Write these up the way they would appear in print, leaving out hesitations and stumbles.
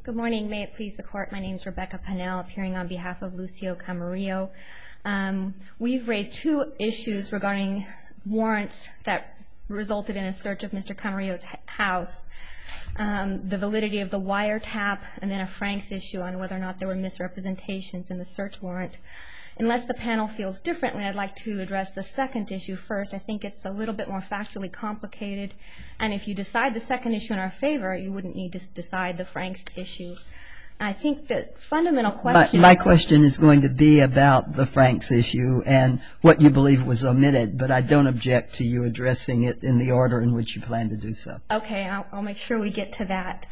Good morning. May it please the Court. My name is Rebecca Pennell, appearing on behalf of Lucio Camarillo. We've raised two issues regarding warrants that resulted in a search of Mr. Camarillo's house, the validity of the wiretap, and then a Franks issue on whether or not there were misrepresentations in the search warrant. Unless the panel feels differently, I'd like to address the second issue first. I think it's a little bit more factually complicated, and if you decide the second issue in our favor, you wouldn't need to decide the Franks issue. I think the fundamental question... My question is going to be about the Franks issue and what you believe was omitted, but I don't object to you addressing it in the order in which you plan to do so. Okay, I'll make sure we get to that.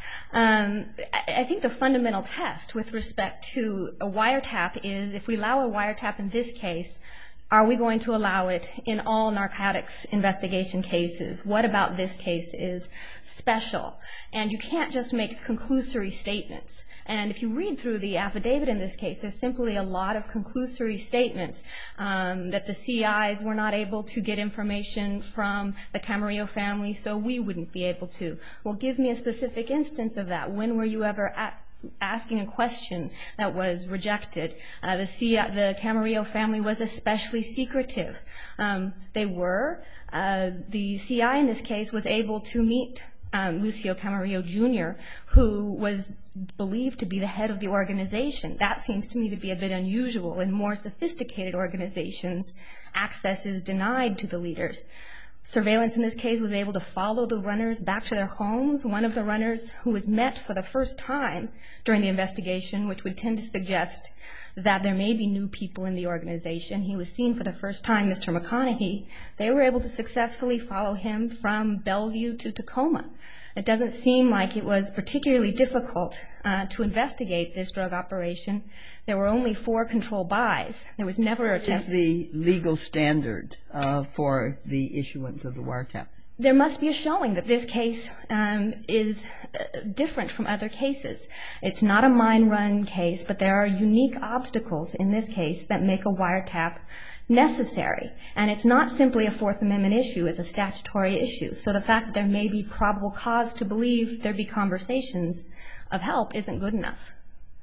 I think the fundamental test with respect to a wiretap is, if we allow a wiretap in this case, are we going to allow it in all narcotics investigation cases? What about this case is special? And you can't just make conclusory statements. And if you read through the affidavit in this case, there's simply a lot of conclusory statements that the CIs were not able to get information from the Camarillo family, so we wouldn't be able to. Well, give me a specific instance of that. When were you ever asking a question that was rejected? The Camarillo family was especially secretive. They were. The CI in this case was able to meet Lucio Camarillo Jr., who was believed to be the head of the organization. That seems to me to be a bit unusual. In more sophisticated organizations, access is denied to the leaders. Surveillance in this case was able to follow the runners back to their homes. One of the runners who was met for the first time during the investigation, which would tend to suggest that there may be new people in the organization. He was seen for the first time, Mr. McConaughey. They were able to successfully follow him from Bellevue to Tacoma. It doesn't seem like it was particularly difficult to investigate this drug operation. There were only 4 controlled buys. There was never a attempt. What is the legal standard for the issuance of the wiretap? There must be a showing that this case is different from other cases. It's not a mine run case, but there are unique obstacles in this case that make a wiretap necessary. And it's not simply a Fourth Amendment issue, it's a statutory issue. So the fact that there may be probable cause to believe there be conversations of help isn't good enough.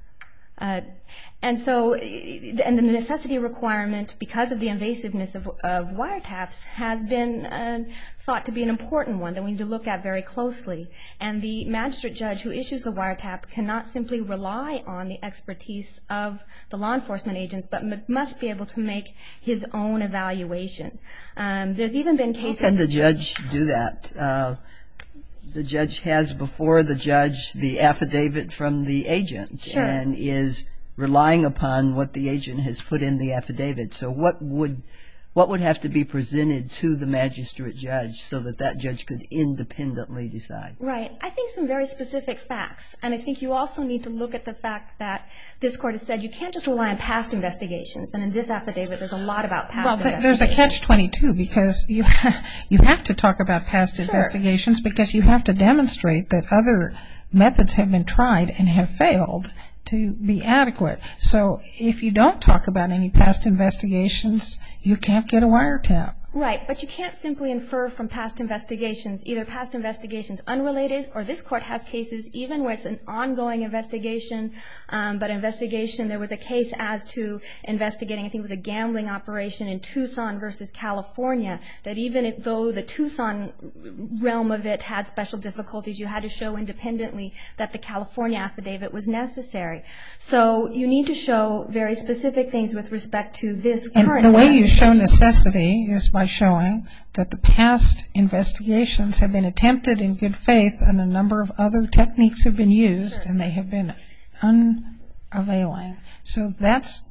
And the necessity requirement, because of the invasiveness of wiretaps, has been thought to be an important one that we need to look at very closely. And the magistrate judge who issues the wiretap cannot simply rely on the expertise of the law enforcement agents, but must be able to make his own evaluation. There's even been cases... How can the judge do that? The judge has before the judge the affidavit from the agent. Sure. And is relying upon what the agent has put in the affidavit. So what would have to be presented to the magistrate judge so that that judge could independently decide? Right. I think some very specific facts. And I think you also need to look at the fact that this Court has said you can't just rely on past investigations. And in this affidavit, there's a lot about past investigations. Well, there's a catch-22 because you have to talk about past investigations because you have to demonstrate that other methods have been tried and have failed to be adequate. So if you don't talk about any past investigations, you can't get a wiretap. Right, but you can't simply infer from past investigations, either past investigations unrelated, or this Court has cases even where it's an ongoing investigation, but investigation, there was a case as to investigating, I think it was a gambling operation in Tucson versus California, that even though the Tucson realm of it had special difficulties, you had to show independently that the California affidavit was necessary. So you need to show very specific things with respect to this current. And the way you show necessity is by showing that the past investigations have been attempted in good faith and a number of other techniques have been used and they have been unavailing. So that's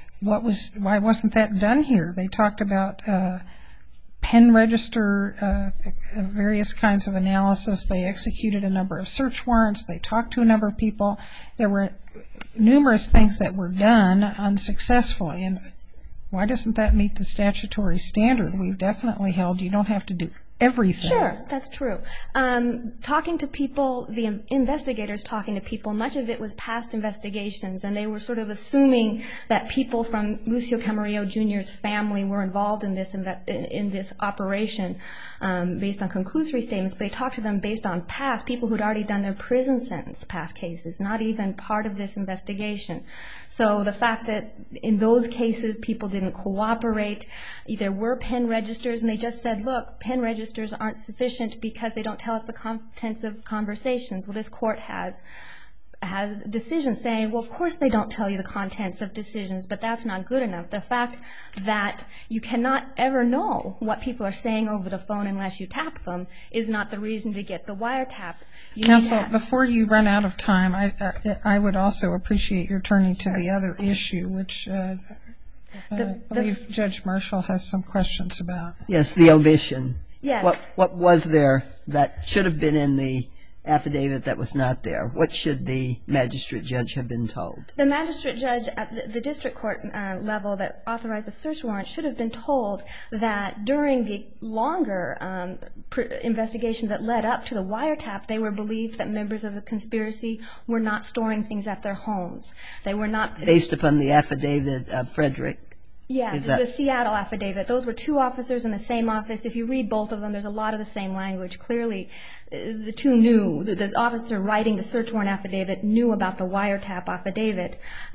why wasn't that done here? They talked about pen register, various kinds of analysis. They executed a number of search warrants. They talked to a number of people. There were numerous things that were done unsuccessfully. And why doesn't that meet the statutory standard? We've definitely held you don't have to do everything. Sure, that's true. Talking to people, the investigators talking to people, much of it was past investigations, and they were sort of assuming that people from Lucio Camarillo Jr.'s family were involved in this operation based on conclusory statements, but they talked to them based on past, people who'd already done their prison sentence, past cases, not even part of this investigation. So the fact that in those cases people didn't cooperate, there were pen registers, and they just said, look, pen registers aren't sufficient because they don't tell us the contents of conversations. Well, this court has decisions saying, well, of course they don't tell you the contents of decisions, but that's not good enough. The fact that you cannot ever know what people are saying over the phone unless you tap them is not the reason to get the wiretap. Counsel, before you run out of time, I would also appreciate your turning to the other issue, which I believe Judge Marshall has some questions about. Yes, the omission. Yes. What was there that should have been in the affidavit that was not there? What should the magistrate judge have been told? The magistrate judge at the district court level that authorized the search warrant should have been told that during the longer investigation that led up to the wiretap, they were believed that members of the conspiracy were not storing things at their homes. They were not... Based upon the affidavit of Frederick? Yes, the Seattle affidavit. Those were two officers in the same office. If you read both of them, there's a lot of the same language. Clearly, the two knew. The officer writing the search warrant affidavit knew about the wiretap affidavit.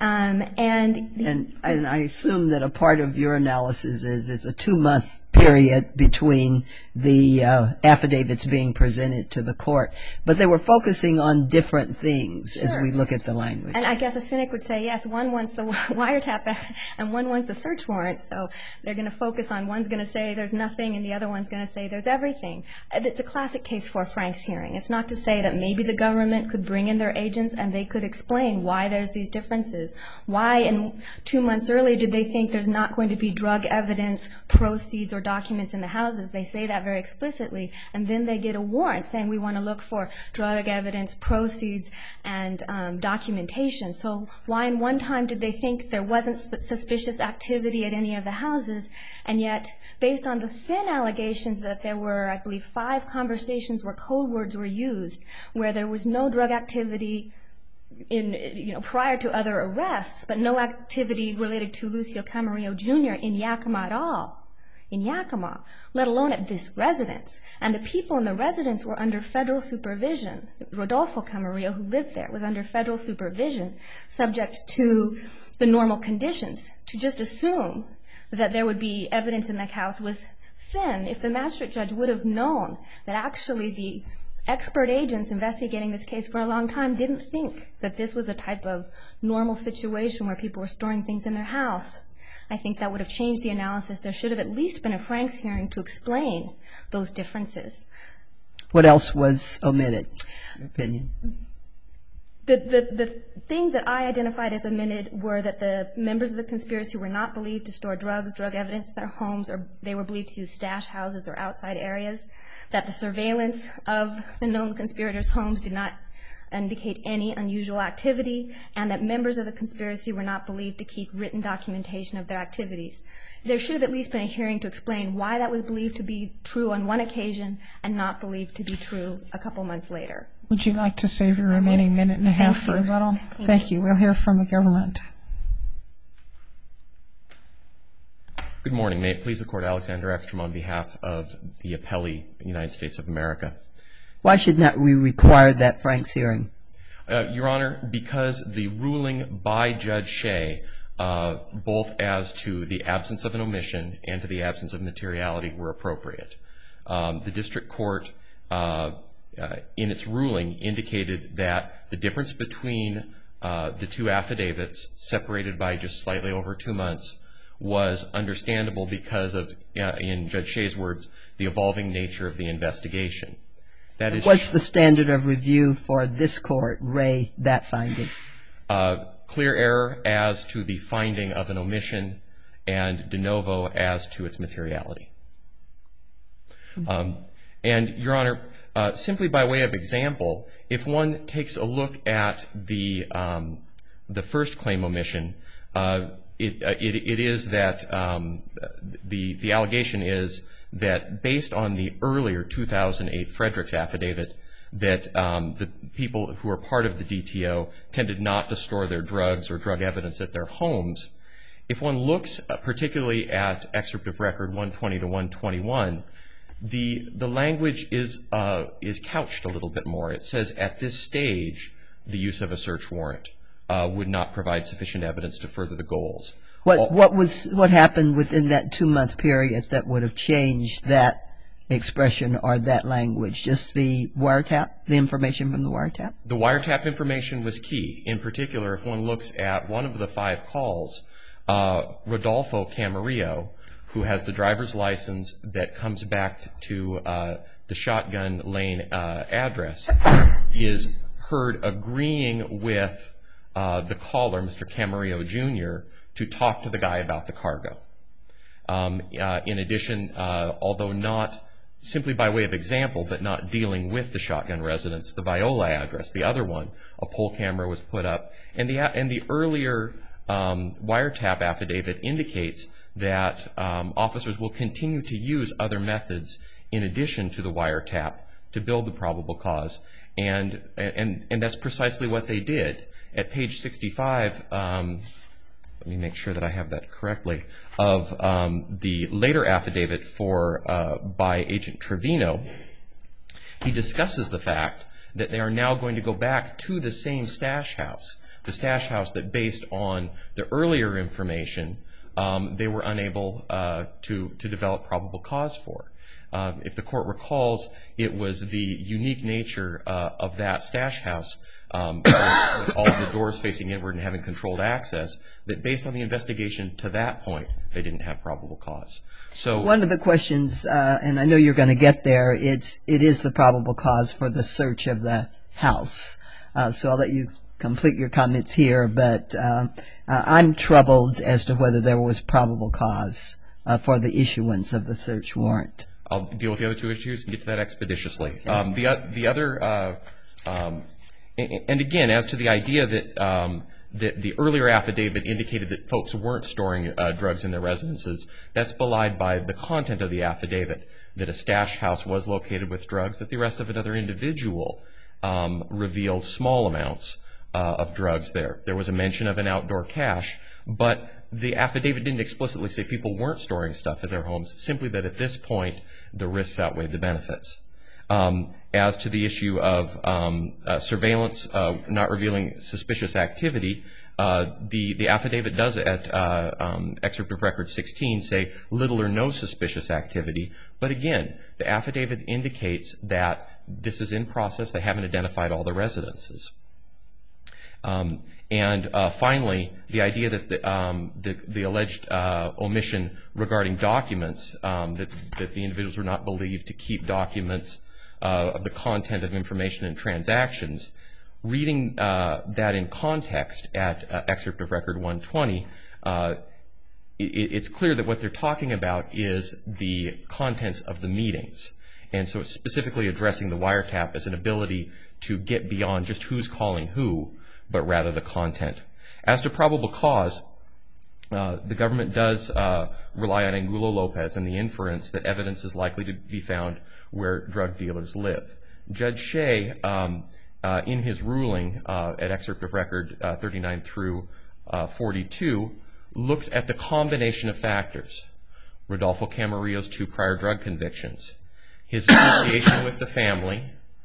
And I assume that a part of your analysis is it's a 2-month period between the affidavits being presented to the court. But they were focusing on different things as we look at the language. And I guess a cynic would say, yes, one wants the wiretap and one wants the search warrant. So they're going to focus on, one's going to say there's nothing and the other one's going to say there's everything. It's a classic case for Frank's hearing. It's not to say that maybe the government could bring in their agents and they could explain why there's these differences. Why, and 2 months earlier, did they think there's not going to be drug evidence, proceeds, or documents in the houses? They say that very explicitly. And then they get a warrant saying we want to look for drug evidence, proceeds, and documentation. So why in one time did they think there wasn't suspicious activity at any of the houses? And yet, based on the thin allegations that there were, I believe, 5 conversations where code words were used, where there was no drug activity prior to other arrests, but no activity related to Lucio Camarillo Jr. in Yakima at all. In Yakima, let alone at this residence. And the people in the residence were under federal supervision. Rodolfo Camarillo, who lived there, was under federal supervision, subject to the normal conditions. To just assume that there would be evidence in that house was thin. If the magistrate judge would have known that actually the expert agents investigating this case for a long time didn't think that this was a type of normal situation where people were storing things in their house, I think that would have changed the analysis. There should have at least been a Frank's hearing to explain those differences. What else was omitted, in your opinion? The things that I identified as omitted were that the members of the conspiracy were not believed to store drugs, drug evidence in their homes, or they were believed to use stash houses or outside areas, that the surveillance of the known conspirators' homes did not indicate any unusual activity, and that members of the conspiracy were not believed to keep written documentation of their activities. There should have at least been a hearing to explain why that was believed to be true on one occasion and not believed to be true a couple months later. Would you like to save your remaining minute and a half for rebuttal? Thank you. We'll hear from the government. Good morning. May it please the Court, Alexander Ekstrom on behalf of the appellee, United States of America. Why should not we require that Frank's hearing? Your Honor, because the ruling by Judge Shea, both as to the absence of an omission and to the absence of materiality, were appropriate. The district court, in its ruling, indicated that the difference between the two affidavits, separated by just slightly over 2 months, was understandable because of, in Judge Shea's words, the evolving nature of the investigation. That is, what's the standard of review for this court, Ray, that finding? Clear error as to the finding of an omission and de novo as to its materiality. And, Your Honor, simply by way of example, if one takes a look at the first claim omission, it is that the allegation is that based on the earlier 2008 Fredericks affidavit, that the people who are part of the DTO tended not to store their drugs or drug evidence at their homes. If one looks particularly at excerpt of record 120 to 121, the language is couched a little bit more. It says at this stage the use of a search warrant would not provide sufficient evidence to further the goals. What happened within that 2-month period that would have changed that expression or that language? Just the wiretap, the information from the wiretap? The wiretap information was key. In particular, if one looks at one of the 5 calls, Rodolfo Camarillo, who has the driver's license that comes back to the Shotgun Lane address, is heard agreeing with the caller, Mr. Camarillo Jr., to talk to the guy about the cargo. In addition, although not simply by way of example, but not dealing with the Shotgun residence, the Viola address, the other one, a poll camera was put up. And the earlier wiretap affidavit indicates that officers will continue to use other methods in addition to the wiretap to build the probable cause. And that's precisely what they did. At page 65, let me make sure that I have that correctly, of the later affidavit by Agent Trevino, he discusses the fact that they are now going to go back to the same stash house, the stash house that based on the earlier information they were unable to develop probable cause for. If the court recalls, it was the unique nature of that stash house, with all of the doors facing inward and having controlled access, that based on the investigation to that point, they didn't have probable cause. So one of the questions, and I know you're going to get there, it is the probable cause for the search of the house. So I'll let you complete your comments here, but I'm troubled as to whether there was probable cause for the issuance of the search warrant. I'll deal with the other 2 issues and get to that expeditiously. Okay. The other, and again, as to the idea that the earlier affidavit indicated that folks weren't storing drugs in their residences, that's belied by the content of the affidavit, that a stash house was located with drugs, that the arrest of another individual revealed small amounts of drugs there. There was a mention of an outdoor cache, but the affidavit didn't explicitly say people weren't storing stuff at their homes, simply that at this point the risks outweighed the benefits. As to the issue of surveillance not revealing suspicious activity, the affidavit does at excerpt of record 16 say little or no suspicious activity, but again, the affidavit indicates that this is in process. They haven't identified all the residences. And finally, the idea that the alleged omission regarding documents, that the individuals were not believed to keep documents of the content of information and transactions, reading that in context at excerpt of record 120, it's clear that what they're talking about is the contents of the meetings. And so it's specifically addressing the wiretap as an ability to get beyond just who's calling who, but rather the content. As to probable cause, the government does rely on Angulo Lopez and the inference that evidence is likely to be found where drug dealers live. Judge Shea, in his ruling at excerpt of record 39 through 42, looks at the combination of factors. Rodolfo Camarillo's 2 prior drug convictions, his association with the family,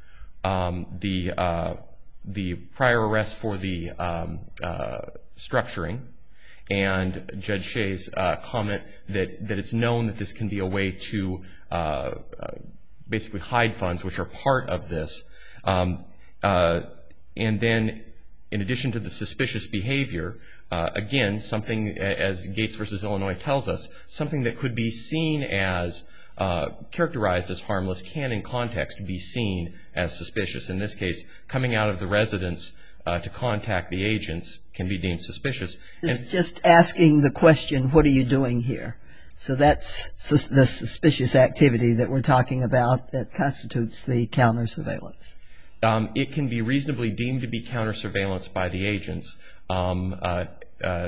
the prior arrest for the structuring, and Judge Shea's comment that it's known that this can be a way to basically hide funds, which are part of this. And then, in addition to the suspicious behavior, again, something, as Gates v. Illinois tells us, something that could be seen as characterized as harmless can, in context, be seen as suspicious. In this case, coming out of the residence to contact the agents can be deemed suspicious. Just asking the question, what are you doing here? So that's the suspicious activity that we're talking about that constitutes the counter-surveillance. It can be reasonably deemed to be counter-surveillance by the agents.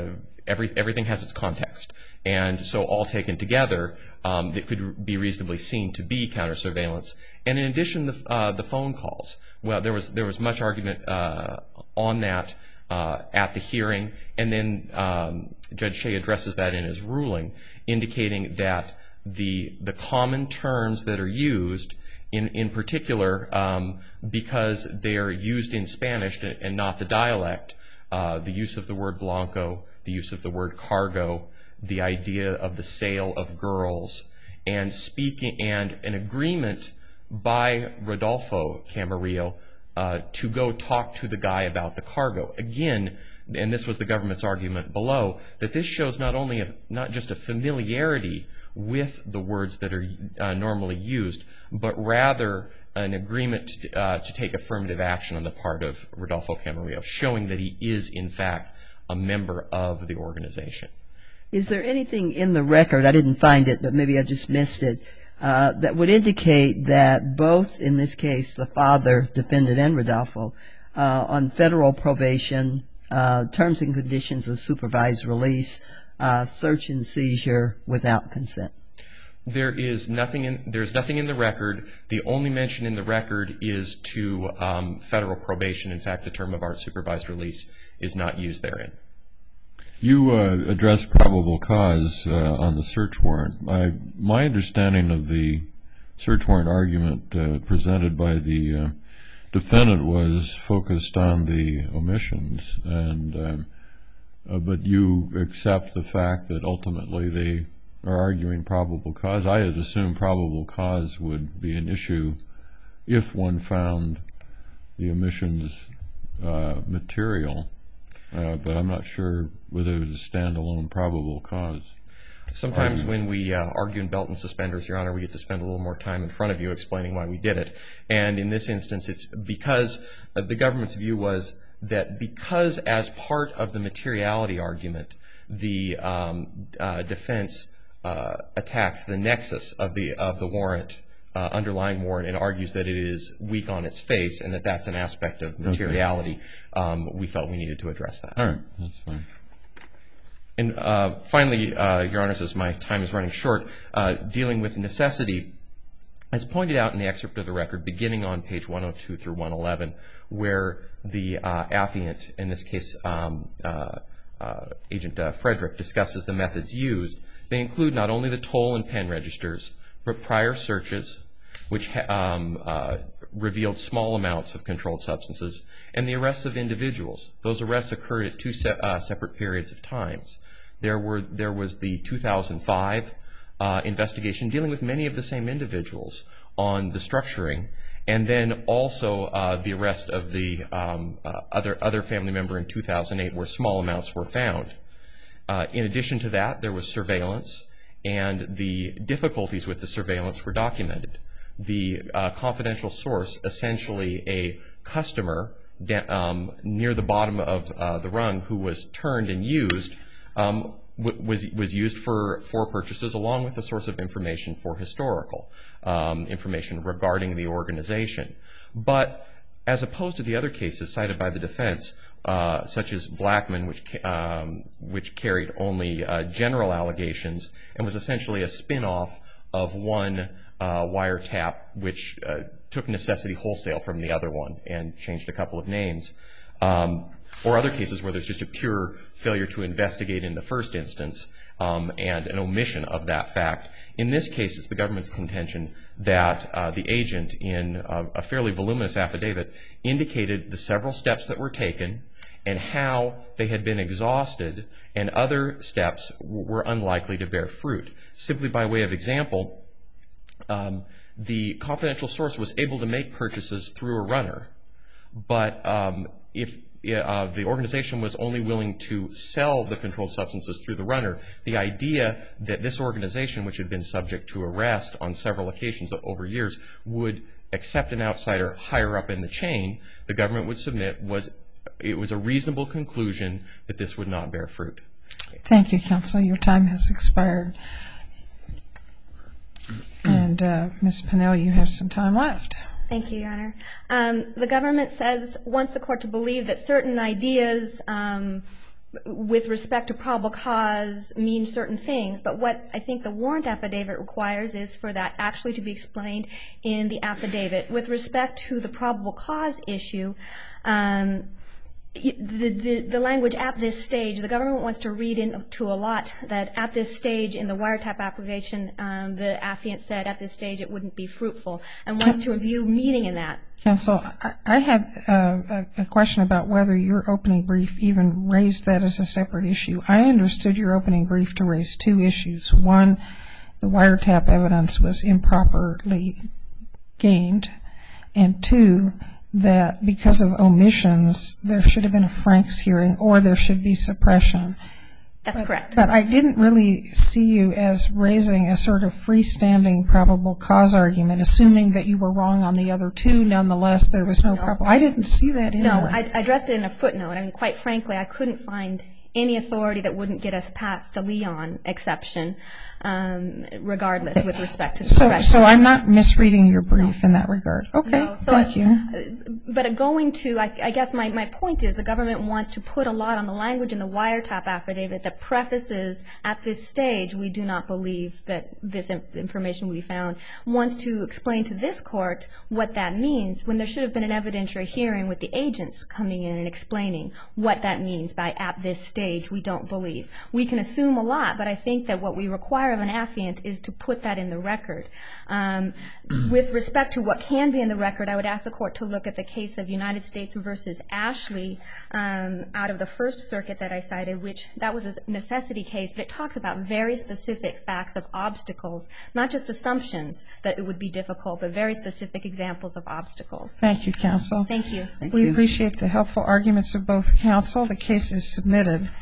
everything has its context. And so all taken together, it could be reasonably seen to be counter-surveillance. And in addition, the phone calls. Well, there was much argument on that at the hearing, and then Judge Shea addresses that in his ruling, indicating that the common terms that are used, in particular, because they are used in Spanish and not the dialect, the use of the word blanco, the use of the word cargo, the idea of the sale of girls, and an agreement by Rodolfo Camarillo to go talk to the guy about the cargo. Again, and this was the government's argument below, that this shows not just a familiarity with the words that are normally used, but rather an agreement to take affirmative action on the part of Rodolfo Camarillo, showing that he is, in fact, a member of the organization. Is there anything in the record, I didn't find it, but maybe I just missed it, that would indicate that both, in this case, the father, defendant, and Rodolfo, on federal probation, terms and conditions of supervised release, search and seizure without consent? There's nothing in the record. The only mention in the record is to federal probation. In fact, the term of art supervised release is not used therein. You addressed probable cause on the search warrant. My understanding of the search warrant argument presented by the defendant was focused on the omissions, but you accept the fact that ultimately they are arguing probable cause. I had assumed probable cause would be an issue if one found the omissions material, but I'm not sure whether it was a standalone probable cause. Sometimes when we argue in belt and suspenders, Your Honor, we get to spend a little more time in front of you explaining why we did it. And in this instance, it's because the government's view was that because as part of the materiality argument, the defense attacks the nexus of the warrant, underlying warrant, and argues that it is weak on its face and that that's an aspect of materiality, we felt we needed to address that. All right, that's fine. And finally, Your Honors, as my time is running short, dealing with necessity, as pointed out in the excerpt of the record, beginning on page 102 through 111, where the affiant, in this case Agent Frederick, discusses the methods used, they include not only the toll and pen registers, but prior searches, which revealed small amounts of controlled substances, and the arrests of individuals. Those arrests occurred at two separate periods of times. There was the 2005 investigation dealing with many of the same individuals on the structuring, and then also the arrest of the other family member in 2008 where small amounts were found. In addition to that, there was surveillance, and the difficulties with the surveillance were documented. The confidential source, essentially a customer near the bottom of the rung who was turned and used, was used for purchases along with the source of information for historical information regarding the organization. But as opposed to the other cases cited by the defense, such as Blackman, which carried only general allegations and was essentially a spin-off of one wiretap, which took necessity wholesale from the other one and changed a couple of names, or other cases where there's just a pure failure to investigate in the first instance and an omission of that fact. In this case, it's the government's contention that the agent, in a fairly voluminous affidavit, indicated the several steps that were taken and how they had been exhausted, and other steps were unlikely to bear fruit. Simply by way of example, the confidential source was able to make purchases through a runner, but if the organization was only willing to sell the controlled substances through the runner, the idea that this organization, which had been subject to arrest on several occasions over years, would accept an outsider higher up in the chain, the government would submit it was a reasonable conclusion that this would not bear fruit. Thank you, counsel. Your time has expired. And Ms. Pennell, you have some time left. Thank you, Your Honor. The government says, wants the court to believe that certain ideas with respect to probable cause means certain things, but what I think the warrant affidavit requires is for that actually to be explained in the affidavit. With respect to the probable cause issue, the language at this stage, the government wants to read into a lot that at this stage in the wiretap application, the affiant said at this stage it wouldn't be fruitful, and wants to imbue meaning in that. Counsel, I had a question about whether your opening brief even raised that as a separate issue. I understood your opening brief to raise two issues. One, the wiretap evidence was improperly gained, and two, that because of omissions, there should have been a Franks hearing or there should be suppression. That's correct. But I didn't really see you as raising a sort of freestanding probable cause argument, assuming that you were wrong on the other two. Nonetheless, there was no problem. I didn't see that in there. No, I addressed it in a footnote. I mean, quite frankly, I couldn't find any authority that wouldn't get us past a Leon exception, regardless with respect to suppression. So I'm not misreading your brief in that regard. Okay, no, so thank you. But going to, I guess my point is the government wants to put a lot on the language in the wiretap affidavit that prefaces at this stage we do not believe that this information we found, wants to explain to this court what that means when there should have been an evidentiary hearing with the agents coming in and explaining what that means by at this stage we don't believe. We can assume a lot, but I think that what we require of an affiant is to put that in the record. With respect to what can be in the record, I would ask the court to look at the case of United States versus Ashley out of the First Circuit that I cited, which that was a necessity case, but it talks about very specific facts of obstacles, not just assumptions that it would be difficult, but very specific examples of obstacles. Thank you, counsel. Thank you. We appreciate the helpful arguments of both counsel. The case is submitted.